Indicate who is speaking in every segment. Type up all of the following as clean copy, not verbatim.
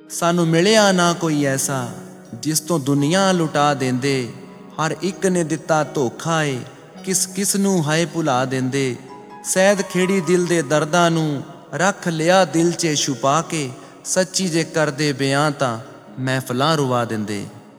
Speaker 1: सानू मिलिया ना कोई ऐसा जिस तो दुनिया लुटा देंदे। हर एक ने दिता धोखा ए, किस किस नू हाय भुला देंदे। सैद खेड़ी दिल दे दर्दां नू रख लिया दिल च छुपा के। सच्ची जे करदे बयां तां महफिलां रुवा देंदे।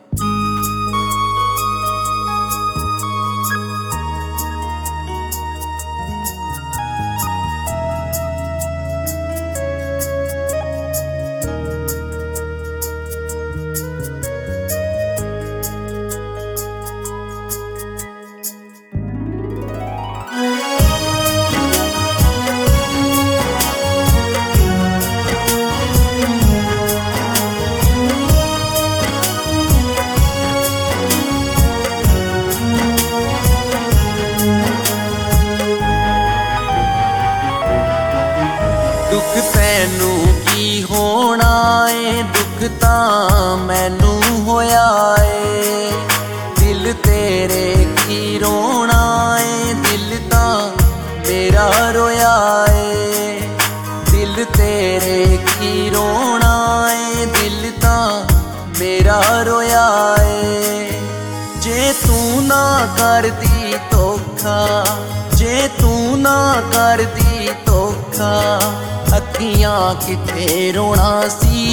Speaker 1: दुख तैनू की होना ए, दुख तां मैनू होया ए। दिल तेरे की रोना ए, दिल तां मेरा रोया ए। दिल तेरे की रोना ए, दिल तां मेरा रोया ए। जे तू ना करदी धोखा, जे तू ना करदी धोखा, अखियां किथे रोना सी।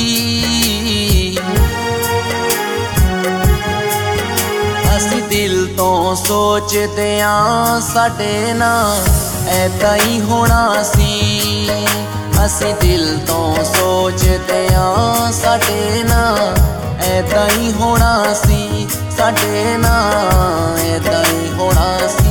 Speaker 1: असी दिल तो सोचदे आं साडे नाल ऐदां ही होना सी। असी दिल तो सोचदे आं साडे नाल ऐदां ही होना सी। साडे नाल ऐदां ही होना सी।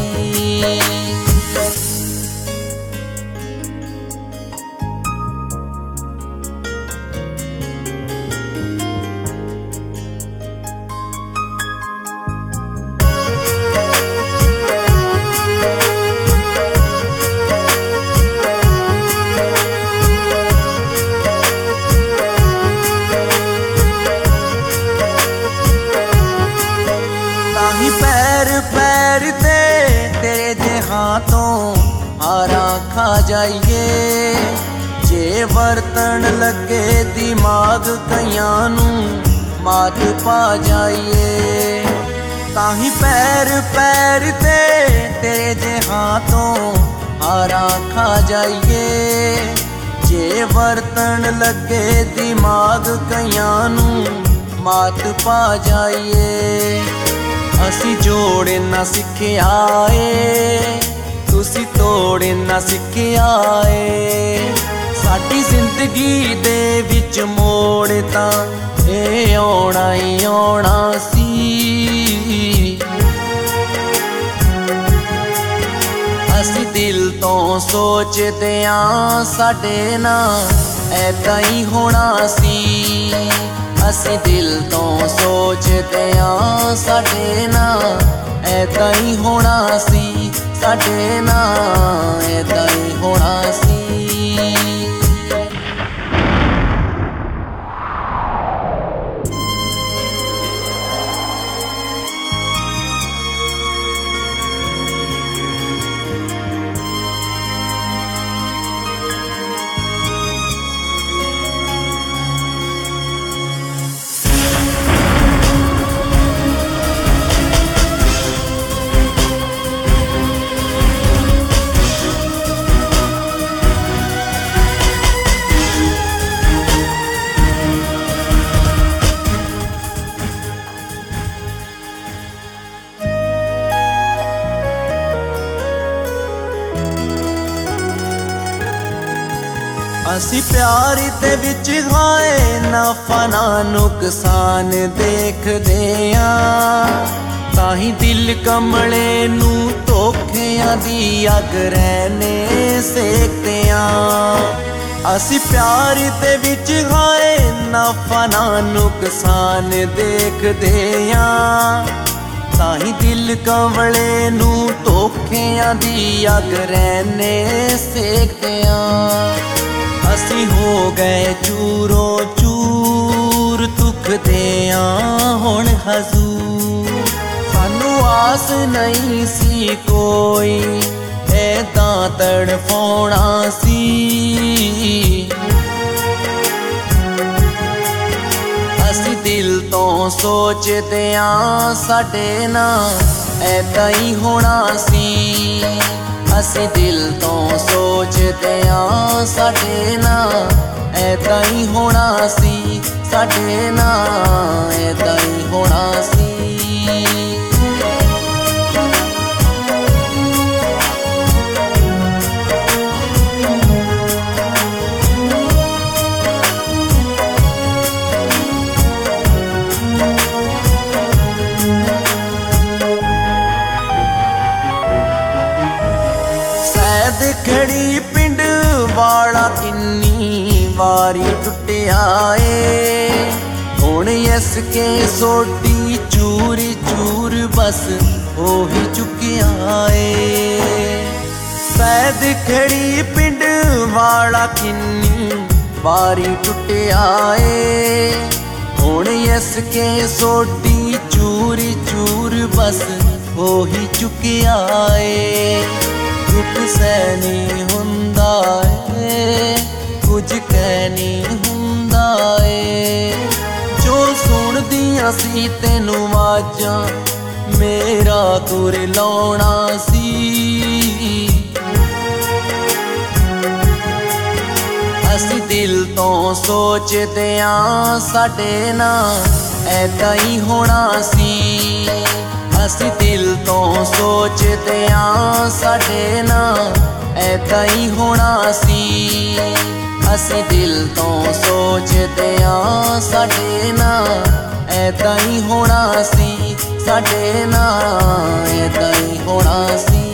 Speaker 1: पैर पैर ते तेरे जे हाथों हारा खा जाइए। जे बर्तन लगे दिमाग कईयां नू मात पा जाइए। ताही पैर पैर ते तेरे जे हाथों हारा खा जाइए। जे बर्तन लगे दिमाग कईयां नू मात पा जाइए। असी जोड़े ना सिखिया ए, तुसी तोड़े ना सिखिया ए। साडी जिंदगी दे विच मोड़ तां ए आउणा ही आउणा सी। असी दिल तो सोचदे आं साडे नाल ऐदां ही होना सी। असी दिल तो सोचदे आं साडे नाल ऐदां ही होना सी। साडे नाल ऐदां ही होना सी। असी प्यार दे विच हाए नफा ना नुकसान देखदे आं। ताही दिल कमले नू धोखेआं दी अग रहने सेकदे आं। असी प्यार दे विच हाए नफा ना नुकसान देखदे आं। ताही दिल कमले नू धोखेआं दी अग रहने सेकदे आं। असी हो गए चूरो चूर दुखदे आं हुण हजूर। सानू आस नहीं सी कोई ऐदां तड़फाउणा सी। ਤੋਂ ਸੋਚਦਿਆਂ ਸਾਡੇ ਨਾਲ ਐਦਾਂ ਹੀ ਹੋਣਾ ਸੀ। ਅਸੀਂ ਦਿਲ ਤੋਂ ਸੋਚਦਿਆਂ ਸਾਡੇ ਨਾਲ ਐਦਾਂ ਹੀ ਹੋਣਾ ਸੀ। ਸਾਡੇ ਨਾਲ ਐਦਾਂ ਹੀ ਹੋਣਾ ਸੀ। ਖੜੀ ਪਿੰਡ ਵਾਲਾ ਕਿੰਨੀ ਵਾਰੀ ਟੁੱਟਿਆ ਏ। ਹੁਣ ਇਸ ਕੇ ਸੋਟੀ ਚੂਰ ਚੂਰ ਬਸ ਹੋ ਹੀ ਚੁੱਕਿਆ ਏ। ਸੈਦ ਖੜੀ ਪਿੰਡ ਵਾਲਾ ਕਿੰਨੀ ਵਾਰੀ ਟੁੱਟਿਆ ਏ। ਹੁਣ ਇਸ ਕੇ ਸੋਟੀ ਚੂਰ ਚੂਰ ਬਸ ਹੋ ਹੀ ਚੁੱਕਿਆ ਏ। ਦੁੱਖ ਸਹਿ ਨੀ ਹੁੰਦਾ ਏ, ਕੁਝ ਕਹਿ ਨੀ ਹੁੰਦਾ ਏ। ਜੋ ਸੁਣਦੀਆਂ ਸੀ ਤੈਨੂੰ ਆਵਾਜ਼ਾਂ ਮੇਰਾ ਤੁਰ ਲਾਉਣਾ ਸੀ। ਅਸੀਂ ਦਿਲ ਤੋਂ ਸੋਚਦਿਆਂ ਸਾਡੇ ਨਾਲ ਐਦਾਂ ਹੀ ਹੋਣਾ ਸੀ। ਅਸੀਂ ਦਿਲ ਤੋਂ ਸੋਚਦਿਆਂ ਸਾਡੇ ਨਾਲ ਐਦਾਂ ਹੀ ਹੋਣਾ ਸੀ। ਅਸੀਂ ਦਿਲ ਤੋਂ ਸੋਚਦਿਆਂ ਸਾਡੇ ਨਾਲ ਐਦਾਂ ਹੀ ਹੋਣਾ ਸੀ। ਸਾਡੇ ਨਾਲ ਐਦਾਂ ਹੀ ਹੋਣਾ ਸੀ।